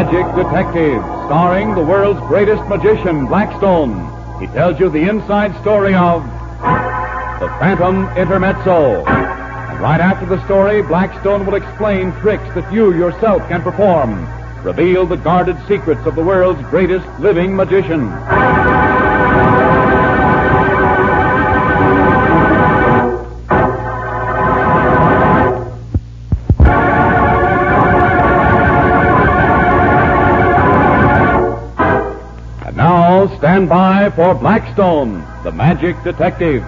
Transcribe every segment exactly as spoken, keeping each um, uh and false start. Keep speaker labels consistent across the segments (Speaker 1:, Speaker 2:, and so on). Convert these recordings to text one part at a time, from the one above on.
Speaker 1: Magic Detective, starring the world's greatest magician, Blackstone. He tells you the inside story of The Phantom Intermezzo. And right after the story, Blackstone will explain tricks that you yourself can perform. Reveal the guarded secrets of the world's greatest living magician. And now, stand by for Blackstone, the Magic Detective.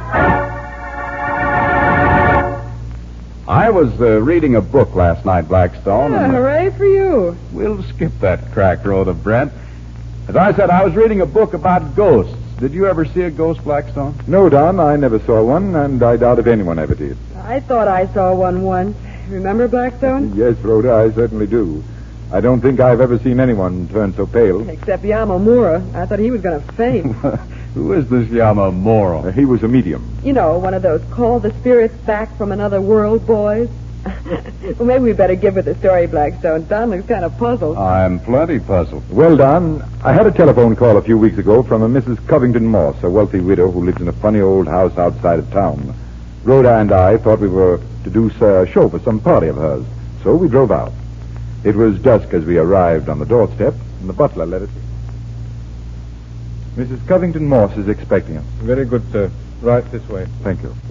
Speaker 1: I was uh, reading a book last night, Blackstone.
Speaker 2: Yeah,
Speaker 1: and, uh,
Speaker 2: hooray for you.
Speaker 1: We'll skip that crack road of Brent. As I said, I was reading a book about ghosts. Did you ever see a ghost, Blackstone?
Speaker 3: No, Don, I never saw one, and I doubt if anyone ever did.
Speaker 2: I thought I saw one once. Remember, Blackstone?
Speaker 3: Yes, Rhoda, I certainly do. I don't think I've ever seen anyone turn so pale.
Speaker 2: Except Yamamura. I thought he was going to faint.
Speaker 1: Who is this Yamamura?
Speaker 3: Uh, he was a medium.
Speaker 2: You know, one of those call the spirits back from another world boys. Well, maybe we better give her the story, Blackstone. Don looks kind of puzzled.
Speaker 1: I'm plenty puzzled.
Speaker 3: Well, Don, I had a telephone call a few weeks ago from a Missus Covington Moss, a wealthy widow who lives in a funny old house outside of town. Rhoda and I thought we were to do a show for some party of hers, so we drove out. It was dusk as we arrived on the doorstep, and the butler let us in. Missus Covington Moss is expecting us.
Speaker 4: Very good, sir. Right this way.
Speaker 3: Thank you.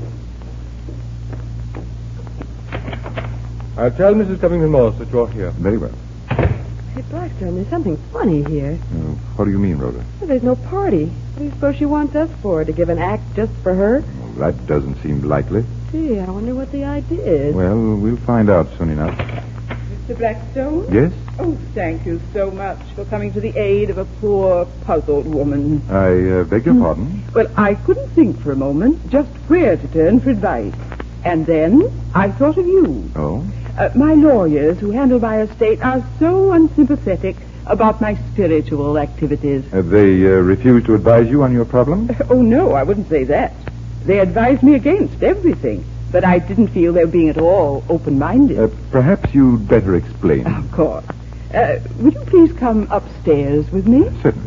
Speaker 4: I'll tell Missus Covington Moss that you're here.
Speaker 3: Very well.
Speaker 2: Hey, Blackstone, there's something funny here.
Speaker 3: Uh, what do you mean, Rhoda?
Speaker 2: Well, there's no party. What do you suppose she wants us for? To give an act just for her?
Speaker 3: Well, that doesn't seem likely.
Speaker 2: Gee, I wonder what the idea is.
Speaker 3: Well, we'll find out soon enough.
Speaker 5: Mister Blackstone?
Speaker 3: Yes?
Speaker 5: Oh, thank you so much for coming to the aid of a poor, puzzled woman.
Speaker 3: I uh, beg your pardon?
Speaker 5: Well, I couldn't think for a moment just where to turn for advice. And then I thought of you.
Speaker 3: Oh?
Speaker 5: Uh, my lawyers who handle my estate are so unsympathetic about my spiritual activities.
Speaker 3: Have they uh, refused to advise you on your problem?
Speaker 5: Oh, no, I wouldn't say that. They advised me against everything, but I didn't feel they were being at all open-minded.
Speaker 3: Uh, perhaps you'd better explain.
Speaker 5: Of course. Uh, would you please come upstairs with me?
Speaker 3: Certainly.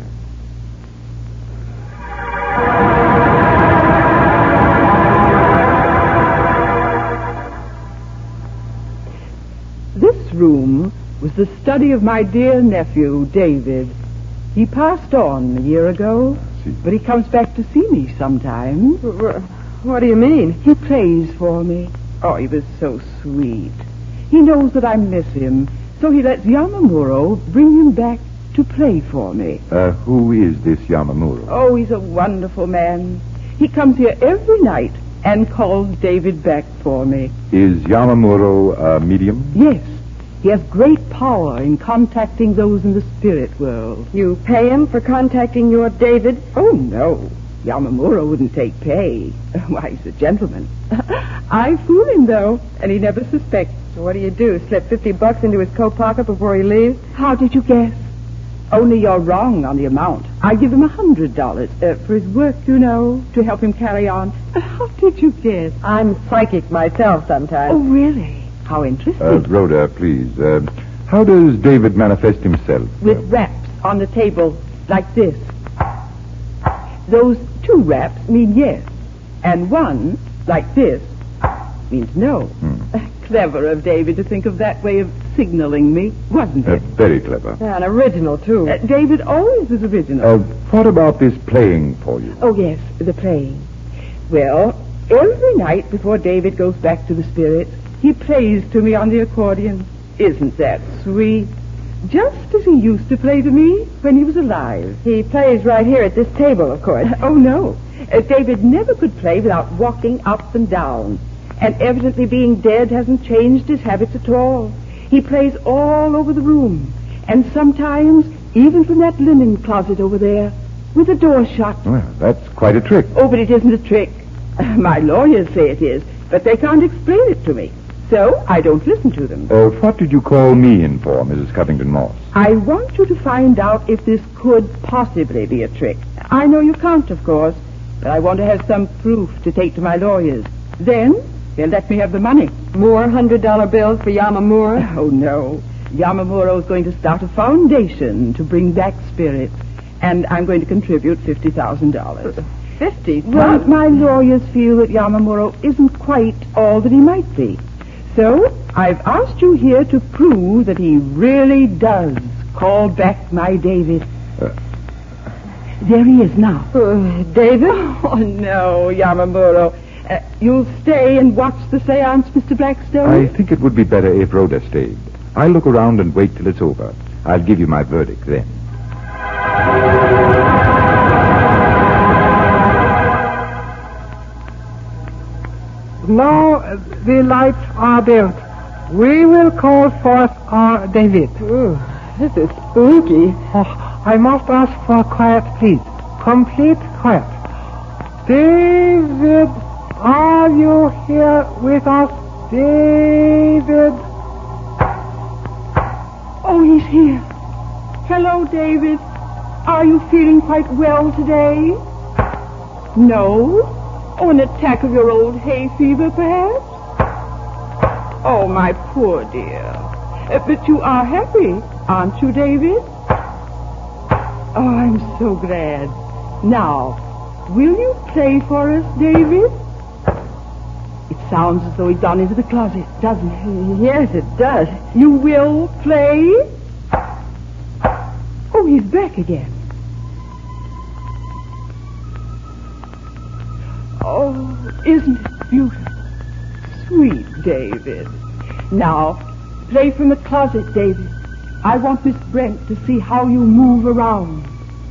Speaker 5: This room was the study of my dear nephew, David. He passed on a year ago,
Speaker 3: See.
Speaker 5: but he comes back to see me sometimes.
Speaker 2: What do you mean?
Speaker 5: He plays for me. Oh, he was so sweet. He knows that I miss him, so he lets Yamamuro bring him back to play for me.
Speaker 3: Uh, who is this Yamamuro?
Speaker 5: Oh, he's a wonderful man. He comes here every night and calls David back for me.
Speaker 3: Is Yamamuro a medium?
Speaker 5: Yes, he has great power in contacting those in the spirit world.
Speaker 2: You pay him for contacting your David?
Speaker 5: Oh, no. Yamamuro wouldn't take pay. Why, he's a gentleman. I fool him, though, and he never suspects.
Speaker 2: So what do you do, slip fifty bucks into his coat pocket before he leaves?
Speaker 5: How did you guess? Only you're wrong on the amount. I give him a hundred dollars uh, for his work, you know, to help him carry on. How did you guess?
Speaker 2: I'm psychic myself sometimes.
Speaker 5: Oh, really? How interesting.
Speaker 3: Uh, Rhoda, please. Uh, how does David manifest himself?
Speaker 5: With raps on the table like this. Those two raps mean yes, and one, like this, means no.
Speaker 3: Hmm.
Speaker 5: Clever of David to think of that way of signaling me, wasn't
Speaker 3: Uh,
Speaker 5: it?
Speaker 3: very clever.
Speaker 2: Yeah, an original, too.
Speaker 5: Uh, David always is original.
Speaker 3: Uh, what about this playing for you?
Speaker 5: Oh, yes, the playing. Well, every night before David goes back to the spirits, he plays to me on the accordion. Isn't that sweet? Just as he used to play to me when he was alive.
Speaker 2: He plays right here at this table, of course.
Speaker 5: Oh, no. Uh, David never could play without walking up and down. And evidently being dead hasn't changed his habits at all. He plays all over the room. And sometimes even from that linen closet over there with the door shut.
Speaker 3: Well, that's quite a trick.
Speaker 5: Oh, but it isn't a trick. My lawyers say it is, but they can't explain it to me. So I don't listen to them.
Speaker 3: Uh, what did you call me in for, Missus Covington Moss?
Speaker 5: I want you to find out if this could possibly be a trick. I know you can't, of course, but I want to have some proof to take to my lawyers. Then they'll let me have the money.
Speaker 2: More hundred dollar bills for Yamamura?
Speaker 5: Oh, no. Yamamuro is going to start a foundation to bring back spirits, and I'm going to contribute fifty thousand dollars.
Speaker 2: Fifty
Speaker 5: Well,
Speaker 2: thousand?
Speaker 5: my lawyers feel that Yamamuro isn't quite all that he might be. So, I've asked you here to prove that he really does call back my David.
Speaker 3: Uh.
Speaker 5: There he is now.
Speaker 2: Uh, David?
Speaker 5: Oh, no, Yamamuro. Uh, you'll stay and watch the seance, Mister Blackstone?
Speaker 3: I think it would be better if Rhoda stayed. I'll look around and wait till it's over. I'll give you my verdict then.
Speaker 6: Now uh, the lights are built. We will call forth our David.
Speaker 2: Ooh, this is spooky.
Speaker 6: Oh, I must ask for quiet, please. Complete quiet. David, are you here with us? David.
Speaker 5: Oh, he's here. Hello, David. Are you feeling quite well today? No? Oh, an attack of your old hay fever, perhaps? Oh, my poor dear. Uh, but you are happy, aren't you, David? Oh, I'm so glad. Now, will you play for us, David? It sounds as though he's gone into the closet, doesn't it?
Speaker 2: Yes, it does.
Speaker 5: You will play? Oh, he's back again. Oh, isn't it beautiful? Sweet David. Now, play from the closet, David. I want Miss Brent to see how you move around.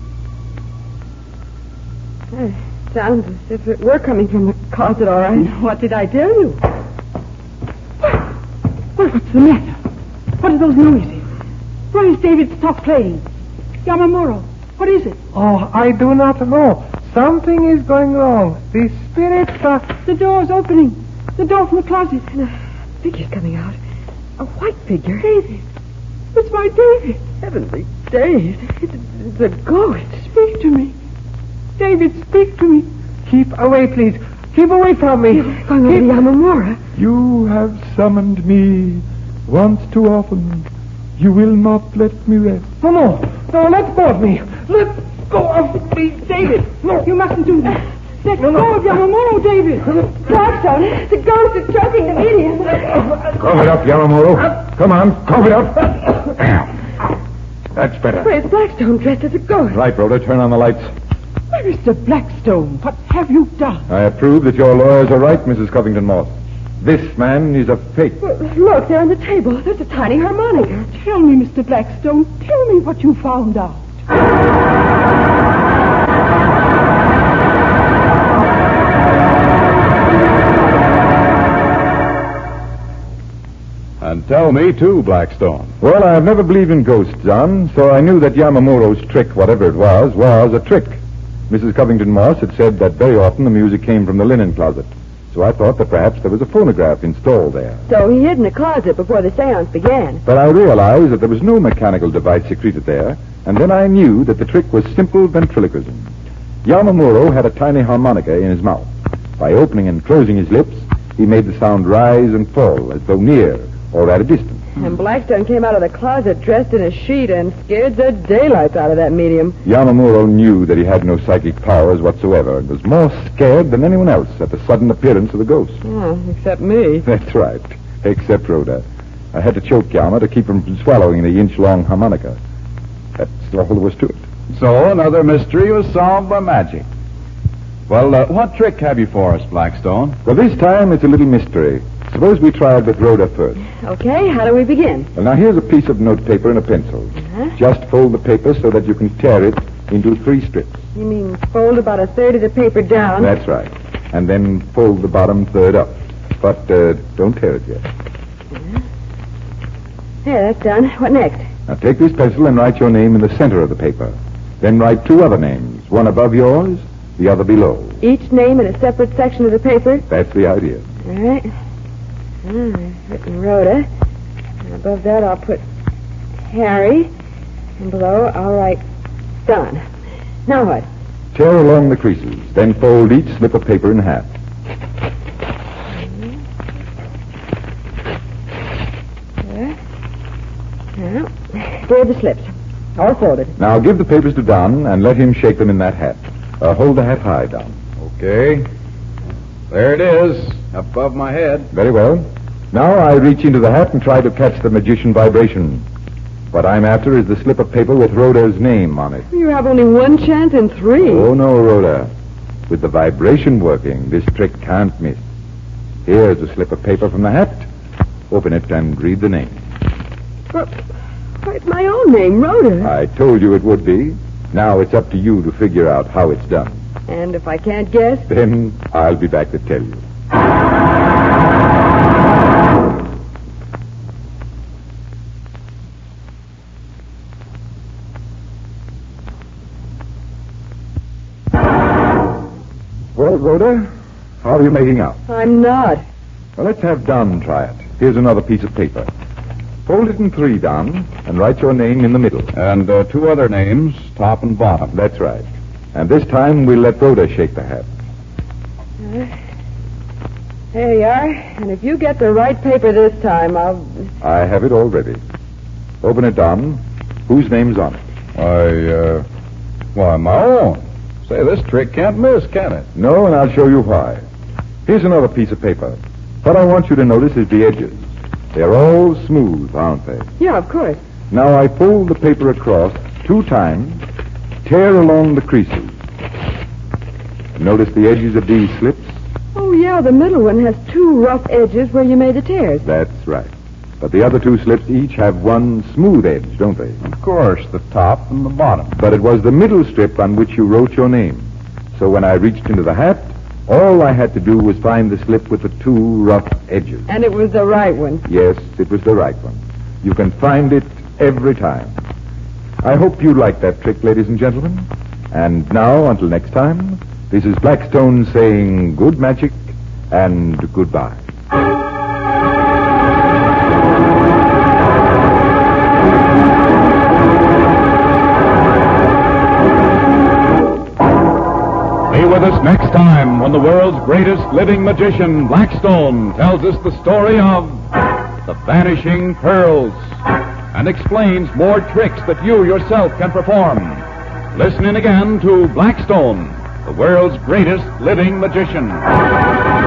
Speaker 2: Uh, sounds as if it were coming from the closet, all right.
Speaker 5: What did I tell you? What? What, what's the matter? What are those noises? Why has David stopped playing? Yamamuro, what is it?
Speaker 6: Oh, I do not know. Something is going wrong. The spirits are...
Speaker 5: The door's opening. The door from the closet.
Speaker 2: And a figure's coming out. A white figure.
Speaker 5: David. It's my David.
Speaker 2: Heavenly days. It's, it's a ghost.
Speaker 5: Speak to me. David, speak to me.
Speaker 6: Keep away, please. Keep away from me.
Speaker 2: Going over to Yamamura.
Speaker 3: You have summoned me once too often. You will not let me rest.
Speaker 6: No, no. No, let go of me. Let go of me,
Speaker 5: David,
Speaker 6: No.
Speaker 5: you mustn't do that. Let
Speaker 6: No, no.
Speaker 5: go of Yamamuro, David.
Speaker 2: Blackstone, the ghost is choking the medium.
Speaker 3: Cough it up, Yamamuro. Come on, cough it up. That's better.
Speaker 2: Where's Blackstone dressed as a ghost?
Speaker 3: Right, Rhoda, turn on the lights.
Speaker 5: Mister Blackstone, what have you done?
Speaker 3: I approve that your lawyers are right, Missus Covington Moss. This man is a fake.
Speaker 2: Well, look, there on the table. There's a tiny harmonica.
Speaker 5: Tell me, Mister Blackstone, tell me what you found out.
Speaker 1: And tell me, too, Blackstone.
Speaker 3: Well, I've never believed in ghosts, John, so I knew that Yamamuro's trick, whatever it was, was a trick. Missus Covington Moss had said that very often the music came from the linen closet. So I thought that perhaps there was a phonograph installed there.
Speaker 2: So he hid in the closet before the seance began.
Speaker 3: But I realized that there was no mechanical device secreted there, and then I knew that the trick was simple ventriloquism. Yamamuro had a tiny harmonica in his mouth. By opening and closing his lips, he made the sound rise and fall as though near or at a distance.
Speaker 2: And Blackstone came out of the closet dressed in a sheet and scared the daylights out of that medium.
Speaker 3: Yamamuro knew that he had no psychic powers whatsoever and was more scared than anyone else at the sudden appearance of the ghost.
Speaker 2: Oh, except me.
Speaker 3: That's right, except Rhoda. I had to choke Yama to keep him from swallowing the inch-long harmonica. That's all there was to it.
Speaker 1: So another mystery was solved by magic. Well, uh, what trick have you for us, Blackstone?
Speaker 3: Well, this time it's a little mystery. Suppose we try it with Rhoda first.
Speaker 2: Okay, how do we begin?
Speaker 3: Well, now here's a piece of notepaper and a pencil.
Speaker 2: Uh-huh.
Speaker 3: Just fold the paper so that you can tear it into three strips.
Speaker 2: You mean fold about a third of the paper down?
Speaker 3: That's right. And then fold the bottom third up. But uh, don't tear it yet.
Speaker 2: Uh-huh. There, that's done. What next?
Speaker 3: Now take this pencil and write your name in the center of the paper. Then write two other names, one above yours, the other below.
Speaker 2: Each name in a separate section of the paper?
Speaker 3: That's the idea.
Speaker 2: All right. Ah, I've written Rhoda. And above that, I'll put Harry. And below, I'll write Don. Now what?
Speaker 3: Tear along the creases, then fold each slip of paper in half.
Speaker 2: There. Well, there are the slips. All folded.
Speaker 3: Now give the papers to Don and let him shake them in that hat. Uh, hold the hat high, Don.
Speaker 1: Okay. There it is, above my head.
Speaker 3: Very well. Now I reach into the hat and try to catch the magician vibration. What I'm after is the slip of paper with Rhoda's name on it.
Speaker 2: You have only one chance in three.
Speaker 3: Oh, no, Rhoda. With the vibration working, this trick can't miss. Here's a slip of paper from the hat. Open it and read the name.
Speaker 2: But it's my own name, Rhoda.
Speaker 3: I told you it would be. Now it's up to you to figure out how it's done.
Speaker 2: And if I can't guess?
Speaker 3: Then I'll be back to tell you. Well, Rhoda, how are you making out?
Speaker 2: I'm not.
Speaker 3: Well, let's have Don try it. Here's another piece of paper. Fold it in three, Don, and write your name in the middle.
Speaker 1: And uh, two other names, top and bottom.
Speaker 3: That's right. And this time we'll let Rhoda shake the hat.
Speaker 2: Uh, there you are. And if you get the right paper this time, I'll...
Speaker 3: I have it all ready. Open it, Don. Whose name's on it?
Speaker 1: I, uh, why, my own. Say, this trick can't miss, can it?
Speaker 3: No, and I'll show you why. Here's another piece of paper. What I want you to notice is the edges. They're all smooth, aren't they?
Speaker 2: Yeah, of course.
Speaker 3: Now I fold the paper across two times, tear along the creases. Notice the edges of these slips?
Speaker 2: Oh, yeah, the middle one has two rough edges where you made the tears.
Speaker 3: That's right. But the other two slips each have one smooth edge, don't they?
Speaker 1: Of course, the top and the bottom.
Speaker 3: But it was the middle strip on which you wrote your name. So when I reached into the hat, all I had to do was find the slip with the two rough edges.
Speaker 2: And it was the right one.
Speaker 3: Yes, it was the right one. You can find it every time. I hope you liked that trick, ladies and gentlemen. And now, until next time, this is Blackstone saying good magic and goodbye.
Speaker 1: Be with us next time when the world's greatest living magician, Blackstone, tells us the story of the Vanishing Pearls and explains more tricks that you yourself can perform. Listen in again to Blackstone, the world's greatest living magician.